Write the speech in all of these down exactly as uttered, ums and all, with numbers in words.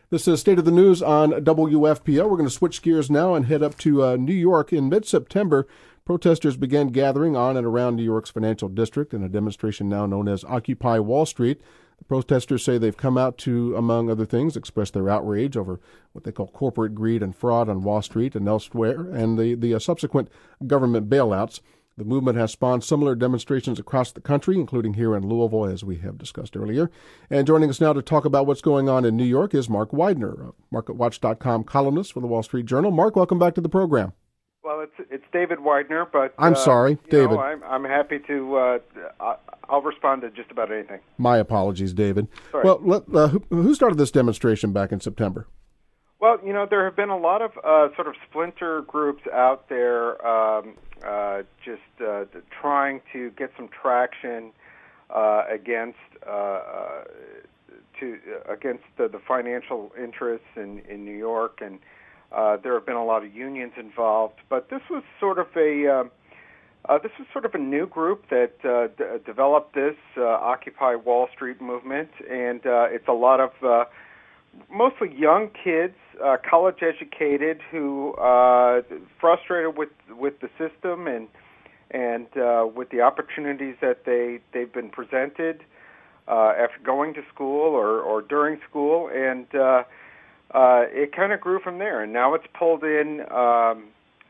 This is State of the News on W F P L. We're going to switch gears now and head up to uh, New York. In mid-September, protesters began gathering on and around New York's financial district in a demonstration now known as Occupy Wall Street. The protesters say they've come out to, among other things, express their outrage over what they call corporate greed and fraud on Wall Street and elsewhere, and the, the uh, subsequent government bailouts. The movement has spawned similar demonstrations across the country, including here in Louisville, as we have discussed earlier. And joining us now to talk about what's going on in New York is Mark Widener, a market watch dot com columnist for the Wall Street Journal. Mark, welcome back to the program. Well, it's it's David Widener, but I'm uh, sorry, David. Know, I'm, I'm happy to. Uh, I'll respond to just about anything. My apologies, David. Sorry. Well, let, uh, who, who started this demonstration back in September? Well, you know, there have been a lot of uh, sort of splinter groups out there, um, uh, just uh, trying to get some traction uh, against uh, uh, to uh, against the, the financial interests in, in New York, and uh, there have been a lot of unions involved. But this was sort of a uh, uh, this was sort of a new group that uh, d- developed this uh, Occupy Wall Street movement, and uh, it's a lot of uh, mostly young kids, uh, college-educated, who uh, frustrated with with the system and and uh, with the opportunities that they they've been presented uh, after going to school or, or during school, and uh, uh, it kind of grew from there. And now it's pulled in um,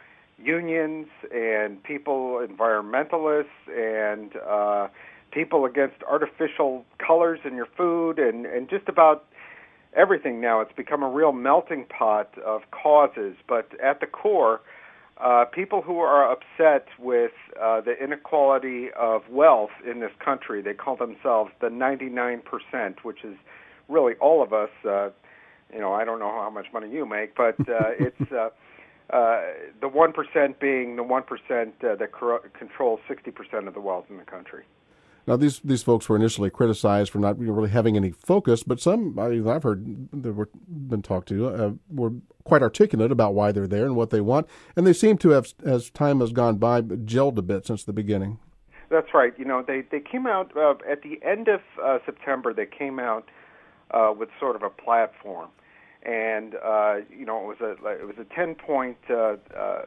unions and people, environmentalists, and uh, people against artificial colors in your food, and, and just about everything now. It's become a real melting pot of causes, but at the core, uh, people who are upset with uh, the inequality of wealth in this country, they call themselves the ninety-nine percent, which is really all of us. Uh, you know, I don't know how much money you make, but uh, it's uh, uh, the one percent being the one percent uh, that cor- controls sixty percent of the wealth in the country. Now, these these folks were initially criticized for not really having any focus, but some I've heard that were been talked to uh, were quite articulate about why they're there and what they want, and they seem to have, as time has gone by, gelled a bit since the beginning. That's right. You know, they they came out uh, at the end of uh, September. They came out uh, with sort of a platform, and uh, you know, it was a it was a ten point, uh, uh,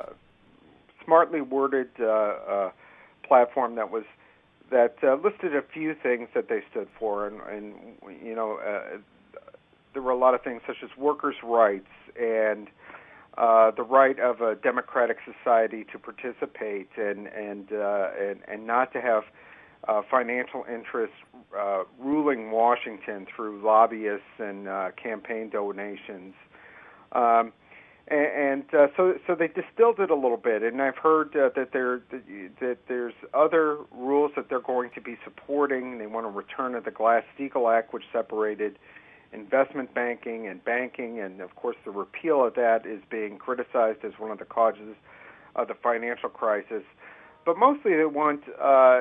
smartly worded uh, uh, platform that was. that uh, listed a few things that they stood for, and, and you know, uh, there were a lot of things such as workers' rights and uh, the right of a democratic society to participate and and uh, and, and not to have uh, financial interests uh, ruling Washington through lobbyists and uh, campaign donations. Um, And uh, so, so they distilled it a little bit, and I've heard uh, that there that there's other rules that they're going to be supporting. They want to return to the Glass-Steagall Act, which separated investment banking and banking, and of course, the repeal of that is being criticized as one of the causes of the financial crisis. But mostly, they want uh,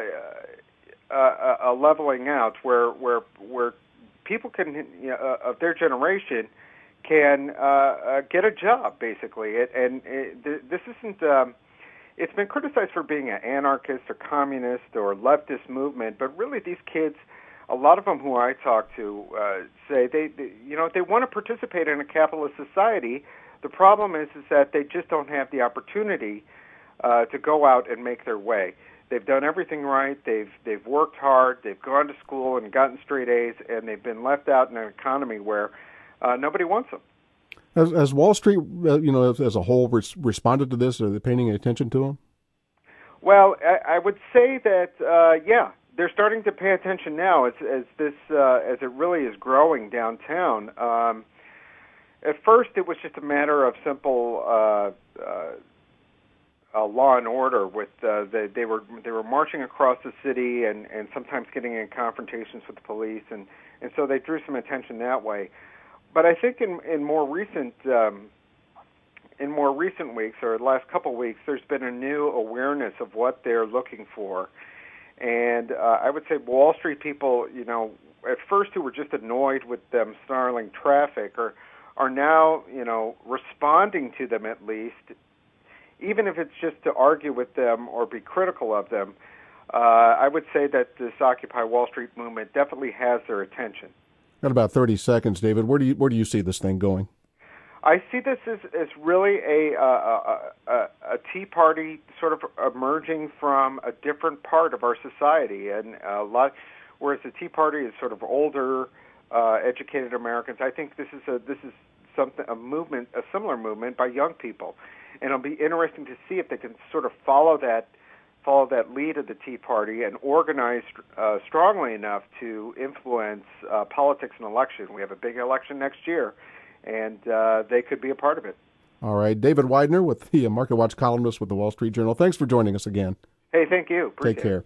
a, a leveling out, where where where people can, you know, uh, of their generation, can uh, uh, get a job, basically. It, and it, th- this isn't, um, it's been criticized for being an anarchist or communist or leftist movement, but really these kids, a lot of them who I talk to uh, say they, they, you know, they want to participate in a capitalist society. The problem is, is that they just don't have the opportunity uh, to go out and make their way. They've done everything right. They've they've worked hard. They've gone to school and gotten straight A's, and they've been left out in an economy where Uh, nobody wants them. Has, has Wall Street, uh, you know, as, as a whole, res- responded to this? Are they paying any attention to them? Well, I, I would say that, uh, yeah, they're starting to pay attention now as, as this, uh, as it really is growing downtown. Um, at first, it was just a matter of simple uh, uh, uh, law and order. With uh, they, they were they were marching across the city and, and sometimes getting in confrontations with the police, and, and so they drew some attention that way. But I think in, in more recent um, in more recent weeks, or the last couple of weeks, there's been a new awareness of what they're looking for, and uh, I would say Wall Street people, you know, at first who were just annoyed with them snarling traffic, are are now, you know, responding to them at least, even if it's just to argue with them or be critical of them. Uh, I would say that this Occupy Wall Street movement definitely has their attention. Got about thirty seconds, David. Where do you where do you see this thing going? I see this as, as really a, uh, a, a a Tea Party sort of emerging from a different part of our society, and a lot. Whereas the Tea Party is sort of older, uh, educated Americans. I think this is a this is something a movement, a similar movement by young people, and it'll be interesting to see if they can sort of follow that follow that lead of the Tea Party and organize uh, strongly enough to influence uh, politics and election. We have a big election next year, and uh, they could be a part of it. All right. David Widener, with the Market Watch columnist with the Wall Street Journal. Thanks for joining us again. Hey, thank you. Appreciate Take care. It.